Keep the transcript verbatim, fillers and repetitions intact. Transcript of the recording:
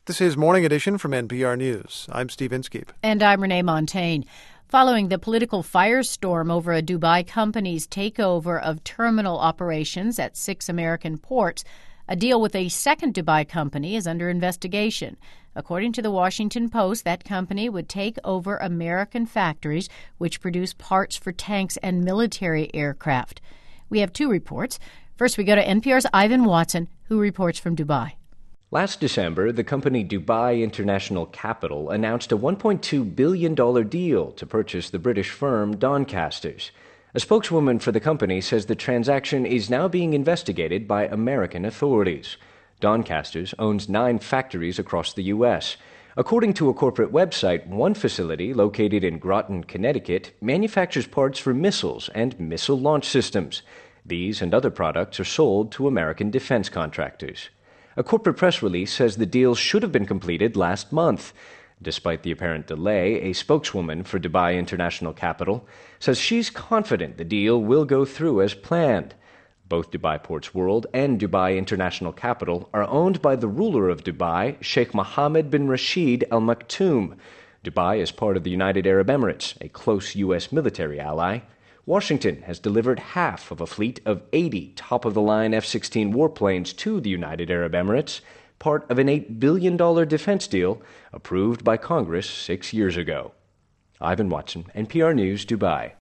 This is Morning Edition from N P R News. I'm Steve Inskeep. And I'm Renee Montaigne. Following the political firestorm over a Dubai company's takeover of terminal operations at six American ports, a deal with a second Dubai company is under investigation. According to the Washington Post, that company would take over American factories which produce parts for tanks and military aircraft. We have two reports. First, we go to N P R's Ivan Watson, who reports from Dubai. Last December, the company Dubai International Capital announced a one point two billion dollars deal to purchase the British firm Doncasters. A spokeswoman for the company says the transaction is now being investigated by American authorities. Doncasters owns nine factories across the U S. According to a corporate website, one facility located in Groton, Connecticut, manufactures parts for missiles and missile launch systems. These and other products are sold to American defense contractors. A corporate press release says the deal should have been completed last month. Despite the apparent delay, a spokeswoman for Dubai International Capital says she's confident the deal will go through as planned. Both Dubai Ports World and Dubai International Capital are owned by the ruler of Dubai, Sheikh Mohammed bin Rashid Al Maktoum. Dubai is part of the United Arab Emirates, a close U S military ally. Washington has delivered half of a fleet of eighty top-of-the-line F sixteen warplanes to the United Arab Emirates, part of an eight billion dollars defense deal approved by Congress six years ago. Ivan Watson, N P R News, Dubai.